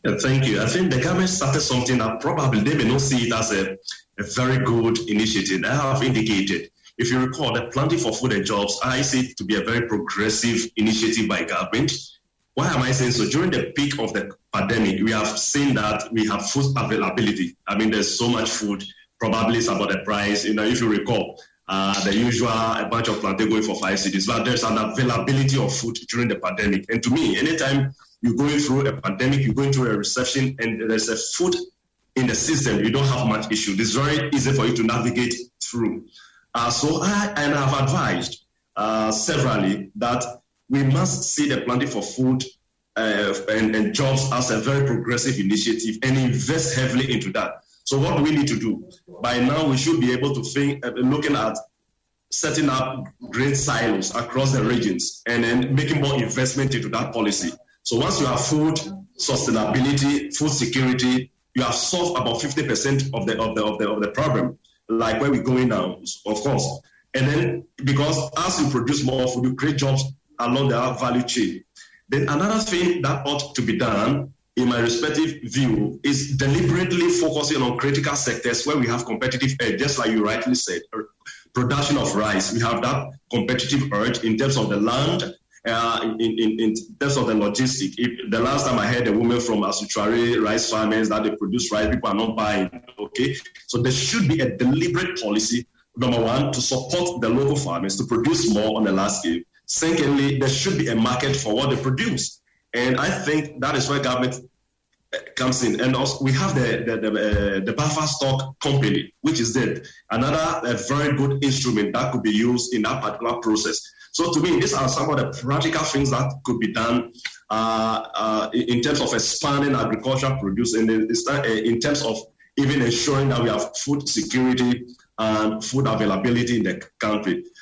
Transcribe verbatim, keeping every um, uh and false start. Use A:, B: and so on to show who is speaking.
A: Yeah, thank you. I think the government started something that probably they may not see it as a, a very good initiative. I have indicated, if you recall, the Planting for Food and Jobs, I see it to be a very progressive initiative by government. Why am I saying so? During the peak of the pandemic, we have seen that we have food availability. I mean, there's so much food. Probably it's about the price. You know, if you recall, uh, the usual a bunch of plantain going for five cities, but there's an availability of food during the pandemic. And to me, anytime you're going through a pandemic, you're going through a recession, and there's a food in the system, you don't have much issue. It's very easy for you to navigate through. Uh, so I and I've advised uh, severally that we must see the Planting for Food uh, and, and Jobs as a very progressive initiative and invest heavily into that. So what do we need to do? By now, we should be able to think, uh, looking at setting up grain silos across the regions and then making more investment into that policy. So once you have food sustainability, food security, you have solved about fifty percent of the of the of the of the problem, like where we're going now, of course. And then because as you produce more food, you create jobs along the value chain. Then another thing that ought to be done, in my respective view, is deliberately focusing on critical sectors where we have competitive edge, just like you rightly said. Production of rice, we have that competitive edge in terms of the land, uh, in, in, in terms of the logistics. If the last time I heard a woman from Asuchari rice farmers that they produce rice, people are not buying. Okay, so there should be a deliberate policy, number one, to support the local farmers to produce more on a large scale. Secondly, there should be a market for what they produce. And I think that is where government comes in. And also we have the the, the, uh, the buffer stock company, which is there. Another a very good instrument that could be used in that particular process. So to me, these are some of the practical things that could be done uh, uh, in terms of expanding agricultural produce and in terms of even ensuring that we have food security and food availability in the country.